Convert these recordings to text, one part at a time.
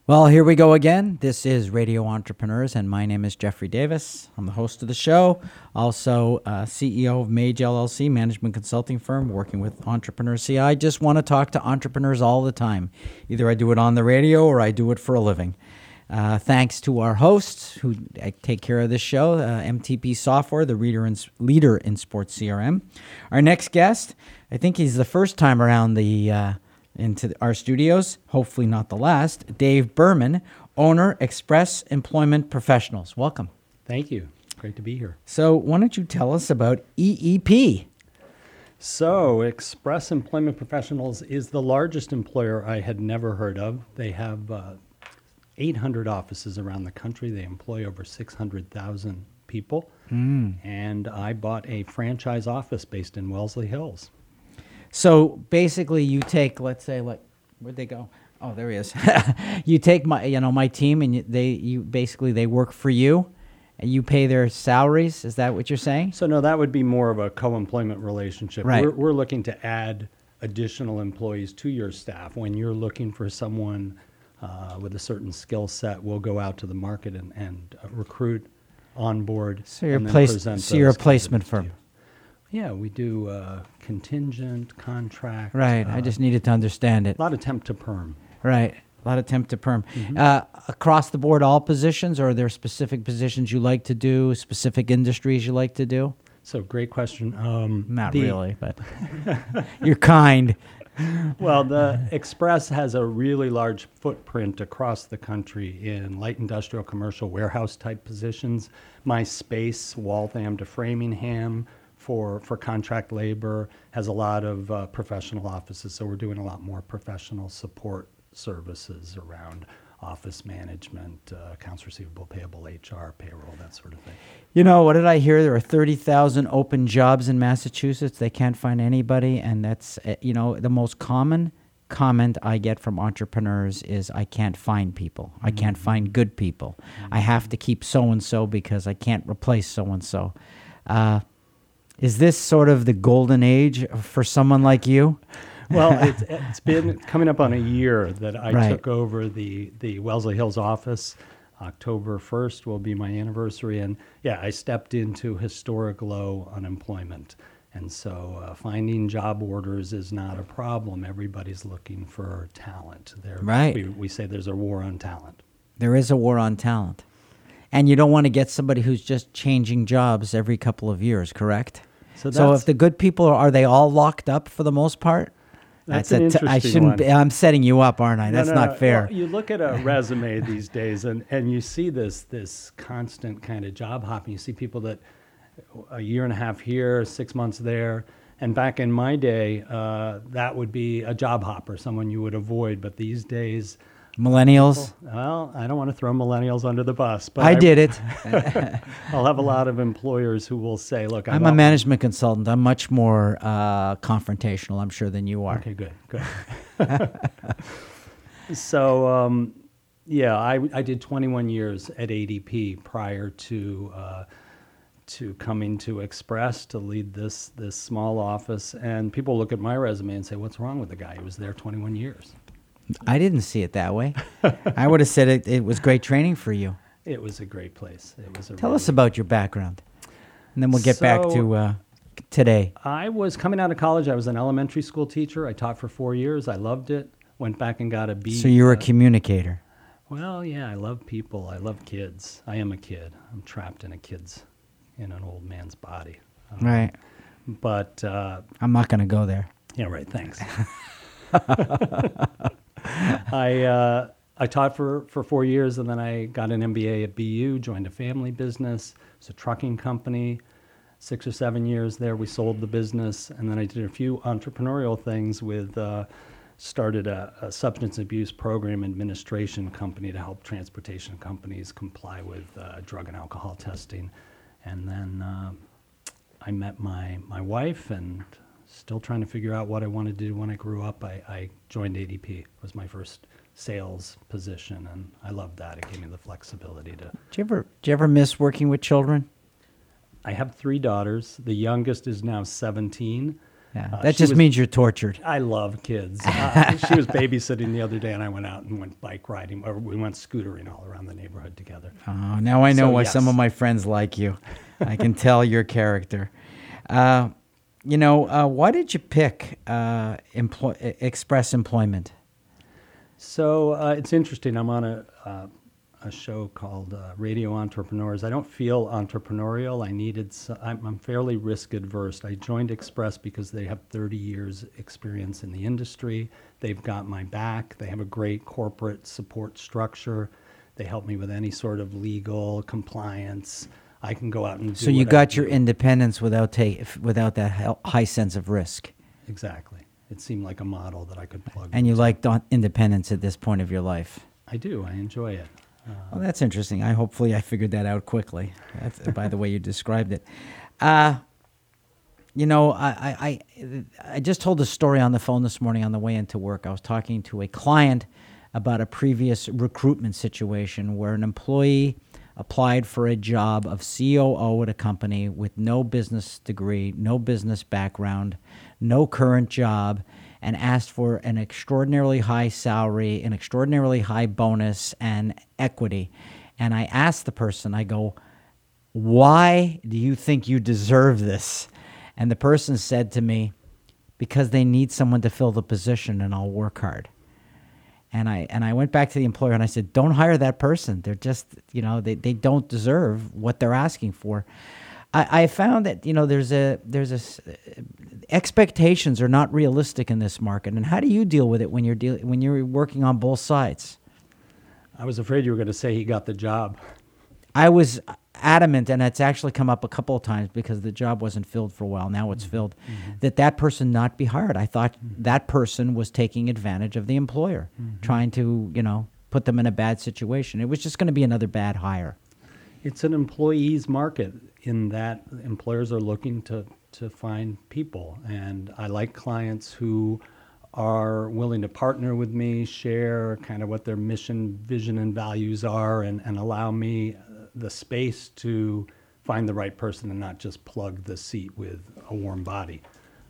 Well, here we go again. This is Radio Entrepreneurs, and my name is Jeffrey Davis. I'm the host of the show, also CEO of Mage LLC, management consulting firm, working with entrepreneurs. See, I just want to talk to entrepreneurs all the time. Either I do it on the radio or I do it for a living. Thanks to our hosts who take care of this show, MTP Software, the leader in sports CRM. Our next guest, I think he's the first time around into our studios, hopefully not the last, Dave Berman, owner, Express Employment Professionals. Welcome. Thank you. Great to be here. So why don't you tell us about EEP? So Express Employment Professionals is the largest employer I had never heard of. They have 800 offices around the country. They employ over 600,000 people. And I bought a franchise office based in Wellesley Hills. So basically, you take, let's say, like, where'd they go? Oh, there he is. You take my team, and they work for you, and you pay their salaries. Is that what you're saying? So no, that would be more of a co-employment relationship. Right. We're looking to add additional employees to your staff. When you're looking for someone with a certain skill set, we'll go out to the market and recruit, onboard. So you're, and then present you're a those placement candidates to firm. you. Yeah, we do contingent, contract. Right. I just needed to understand it. A lot of temp to perm. Right. A lot of temp to perm. Across the board, all positions, or are there specific positions you like to do, specific industries you like to do? So great question. Not really, but you're kind. Well, the Express has a really large footprint across the country in light industrial, commercial, warehouse type positions. My space, Waltham to Framingham, for contract labor, has a lot of professional offices. So we're doing a lot more professional support services around office management, accounts receivable, payable, HR, payroll, that sort of thing. You know, what did I hear? There are 30,000 open jobs in Massachusetts. They can't find anybody. And that's, the most common comment I get from entrepreneurs is, I can't find people. I can't find good people. I have to keep so-and-so because I can't replace so-and-so. Is this sort of the golden age for someone like you? Well, it's been coming up on a year that I Right. took over the Wellesley Hills office. October 1st will be my anniversary. And yeah, I stepped into historic low unemployment. And so finding job orders is not a problem. Everybody's looking for talent. Right. We say there's a war on talent. There is a war on talent. And you don't want to get somebody who's just changing jobs every couple of years, correct? So if the good people, are they all locked up for the most part? That's an interesting one. I'm setting you up, aren't I? That's not fair. Well, you look at a resume these days, and you see this constant kind of job hopping. You see people that a year and a half here, 6 months there. And back in my day, that would be a job hopper, someone you would avoid. But these days, Millennials? well, I don't want to throw millennials under the bus, but I did it. I'll have a lot of employers who will say, look, I'm a management consultant. I'm much more confrontational, I'm sure, than you are. Okay, good. So, I did 21 years at ADP prior to coming to Express to lead this small office. And people look at my resume and say, what's wrong with the guy? He was there 21 years. I didn't see it that way. I would have said it was great training for you. It was a great place. Tell us about your background, and then we'll get back to today. I was coming out of college. I was an elementary school teacher. I taught for 4 years. I loved it. Went back and got a B. So you're a communicator. Well, yeah, I love people. I love kids. I am a kid. I'm trapped in an old man's body. Right. But I'm not going to go there. Yeah, right. Thanks. I taught for 4 years, and then I got an MBA at BU, joined a family business. It's a trucking company. 6 or 7 years there, we sold the business, and then I did a few entrepreneurial things started a substance abuse program administration company to help transportation companies comply with drug and alcohol testing. And then I met my wife, and still trying to figure out what I wanted to do when I grew up. I joined ADP. It was my first sales position, and I loved that. It gave me the flexibility to... Do you ever miss working with children? I have 3 daughters. The youngest is now 17. Yeah, that just means you're tortured. I love kids. She was babysitting the other day, and I went out and went bike riding, or we went scootering all around the neighborhood together. Oh, now I know So, why yes. some of my friends like you. I can tell your character. Why did you pick Express Employment? So it's interesting. I'm on a show called Radio Entrepreneurs. I don't feel entrepreneurial. I'm fairly risk adverse. I joined Express because they have 30 years experience in the industry. They've got my back. They have a great corporate support structure. They help me with any sort of legal compliance. I can go out and do So you what I got your do. independence without that high sense of risk. Exactly. It seemed like a model that I could plug And you into. liked independence at this point of your life. I do. I enjoy it. Well, that's interesting. Hopefully I figured that out quickly, by the way you described it. I just told a story on the phone this morning on the way into work. I was talking to a client about a previous recruitment situation where an employee applied for a job of COO at a company with no business degree, no business background, no current job, and asked for an extraordinarily high salary, an extraordinarily high bonus, and equity. And I asked the person, I go, why do you think you deserve this? And the person said to me, because they need someone to fill the position and I'll work hard. And I went back to the employer and I said, don't hire that person. They're just, they don't deserve what they're asking for. I found that, expectations are not realistic in this market. And how do you deal with it when you're working on both sides? I was afraid you were going to say he got the job. I was adamant, and it's actually come up a couple of times because the job wasn't filled for a while. Now it's filled. That person not be hired. I thought that person was taking advantage of the employer, trying to, put them in a bad situation. It was just going to be another bad hire. It's an employee's market in that employers are looking to find people. And I like clients who are willing to partner with me, share kind of what their mission, vision, and values are, and allow me the space to find the right person and not just plug the seat with a warm body.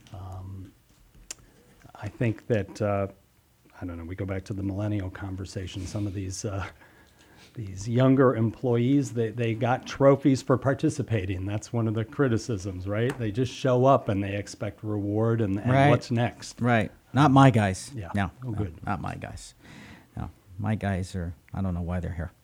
I think that, I don't know, we go back to the millennial conversation. Some of these younger employees, they got trophies for participating. That's one of the criticisms, right? They just show up and they expect reward and Right. what's next. Right. Not my guys. Yeah. No, Oh, good. Not my guys. No, my guys are, I don't know why they're here.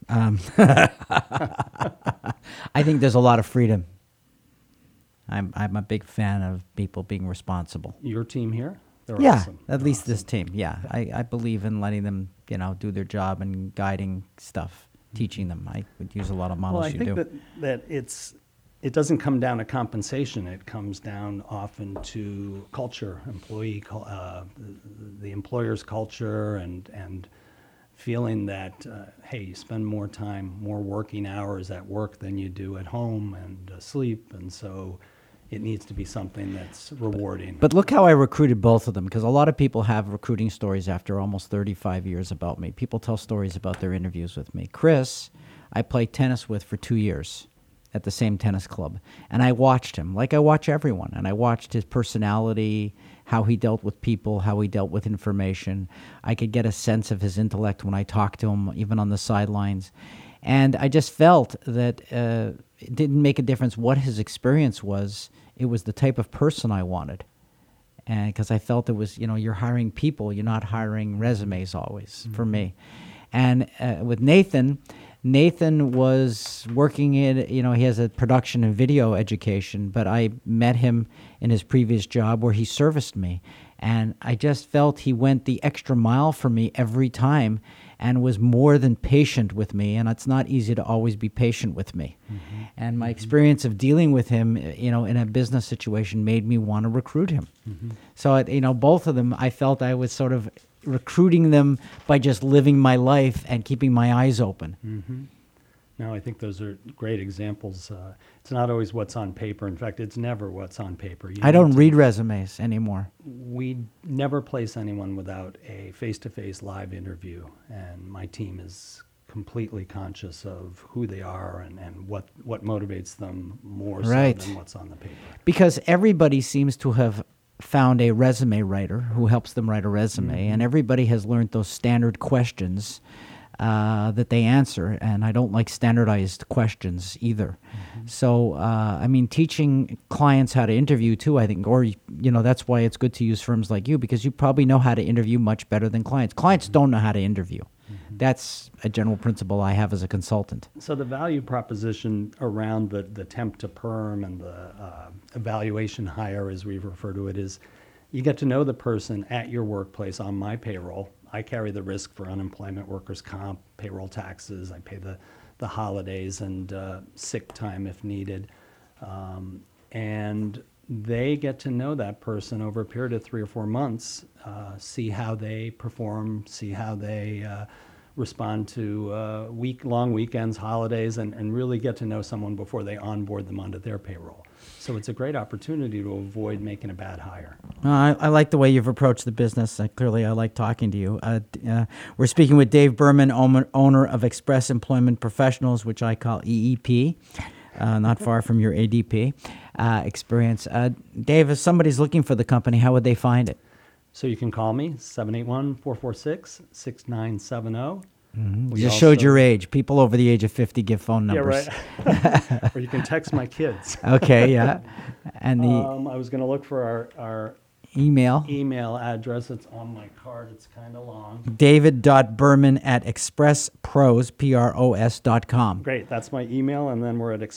I think there's a lot of freedom. I'm a big fan of people being responsible. Your team here? They're Yeah, awesome. at They're least awesome. this team. Yeah, I believe in letting them, do their job and guiding stuff, teaching them. I would use a lot of models Well, I you think do. that it doesn't come down to compensation. It comes down often to culture, the employer's culture, and feeling that hey, you spend more time, more working hours at work than you do at home and sleep, and so it needs to be something that's rewarding. But look how I recruited both of them, because a lot of people have recruiting stories after almost 35 years about me. People tell stories about their interviews with me. Chris, I played tennis with for 2 years at the same tennis club. And I watched him, like I watch everyone. And I watched his personality, how he dealt with people, how he dealt with information. I could get a sense of his intellect when I talked to him, even on the sidelines. And I just felt that it didn't make a difference what his experience was. It was the type of person I wanted. And because I felt it was, you're hiring people, you're not hiring resumes always, for me. And with Nathan was working in, he has a production and video education, but I met him in his previous job where he serviced me. And I just felt he went the extra mile for me every time and was more than patient with me. And it's not easy to always be patient with me. And my experience of dealing with him, in a business situation made me want to recruit him. So, both of them, I felt I was sort of recruiting them by just living my life and keeping my eyes open. No, I think those are great examples. It's not always what's on paper. In fact, it's never what's on paper. I don't read resumes anymore. We never place anyone without a face-to-face live interview, and my team is completely conscious of who they are and what motivates them more Right. so than what's on the paper. Because everybody seems to have found a resume writer who helps them write a resume, and everybody has learned those standard questions that they answer, and I don't like standardized questions either. So, I mean, teaching clients how to interview too, I think, or, that's why it's good to use firms like you, because you probably know how to interview much better than clients. Clients don't know how to interview. That's a general principle I have as a consultant. So the value proposition around the temp to perm and the evaluation hire, as we refer to it, is you get to know the person at your workplace on my payroll. I carry the risk for unemployment, workers' comp, payroll taxes. I pay the holidays and sick time if needed. And they get to know that person over a period of 3 or 4 months, see how they perform, see how they respond to long weekends, holidays, and really get to know someone before they onboard them onto their payroll. So it's a great opportunity to avoid making a bad hire. I like the way you've approached the business. Clearly, I like talking to you. We're speaking with Dave Berman, owner of Express Employment Professionals, which I call EEP, not far from your ADP experience. Dave, if somebody's looking for the company, how would they find it? So you can call me, 781-446-6970. You just showed your age. People over the age of 50 give phone numbers. Yeah, right. Or you can text my kids. Okay, yeah. And the I was going to look for our email address. It's on my card. It's kind of long. david.berman@expresspros.com. Great. That's my email. And then we're at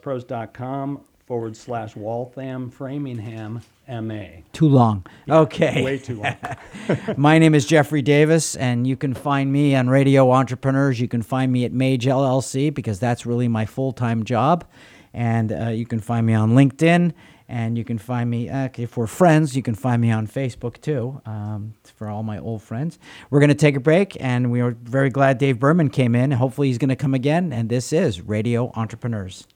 expresspros.com/Waltham Framingham MA. Too long. Yeah, okay. Way too long. My name is Jeffrey Davis, and you can find me on Radio Entrepreneurs. You can find me at Mage LLC, because that's really my full-time job. And you can find me on LinkedIn, and you can find me, if we're friends, you can find me on Facebook too, for all my old friends. We're going to take a break, and we are very glad Dave Berman came in. Hopefully he's going to come again, and this is Radio Entrepreneurs.